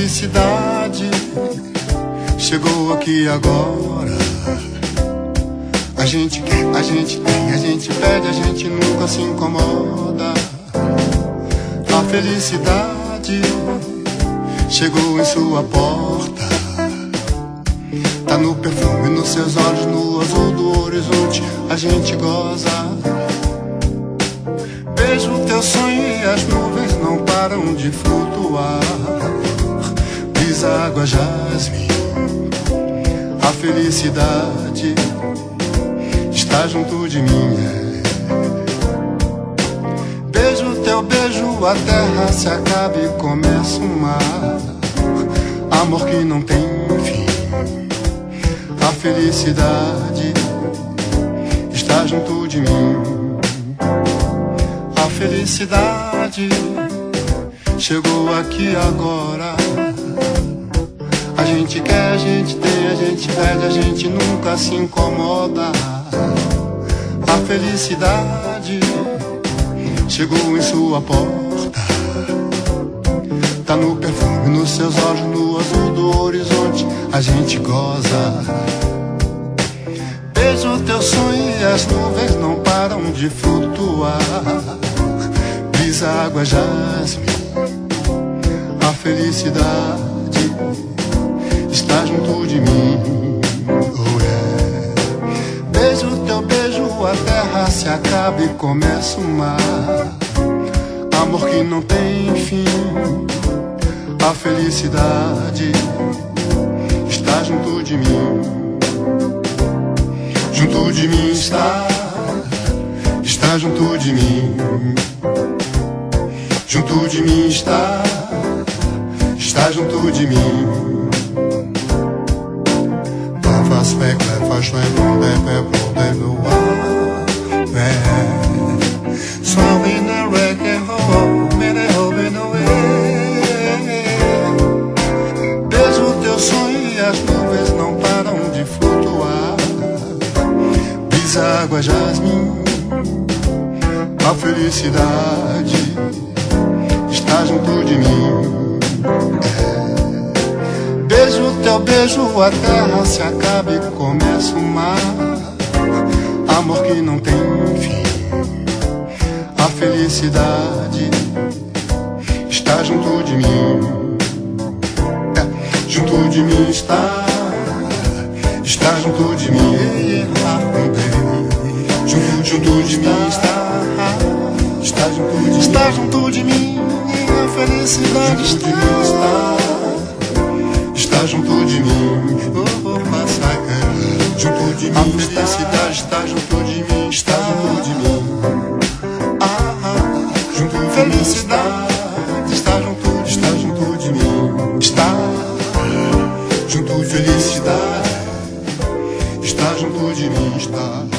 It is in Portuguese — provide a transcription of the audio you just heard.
felicidade chegou aqui agora. A gente quer, a gente tem, a gente pede, a gente nunca se incomoda. A felicidade chegou em sua porta. Tá no perfume, nos seus olhos, no azul do horizonte. A gente goza. Vejo o teu sonho e as nuvens não param de flutuar. Brisa, água, jasmim. A felicidade está junto de mim. Beijo teu beijo, a terra se acaba e começa um mar. Amor que não tem fim. A felicidade está junto de mim. A felicidade chegou aqui agora. A gente quer, a gente tem, a gente pede, a gente nunca se incomoda. A felicidade chegou em sua porta. Tá no perfume, nos seus olhos, no azul do horizonte. A gente goza. Vejo o teu sonho e as nuvens não param de flutuar. Brisa, água, jasmim. A felicidade está junto de mim. Oh, yeah. Beijo teu beijo, a terra se acaba e começa um mar. Amor que não tem fim. A felicidade está junto de mim. Junto de mim está junto de mim. Junto de mim está junto de mim. Faz fake, faz fake, não deve poder voar. Só vem na reggae, oh, me derrube no beijo o teu sonho e as nuvens não param de flutuar. Brisa, água, jasmim. A felicidade está junto de mim. Beijo teu beijo, a terra se acaba e começa um mar. Amor que não tem fim. A felicidade está junto de mim. Junto de mim está junto de mim. Junto de mim está junto de mim. A felicidade está junto de mim. Junto de mim. A felicidade está junto de mim. Está junto de mim. Junto de felicidade está junto de mim. Está junto de felicidade está junto de mim. Está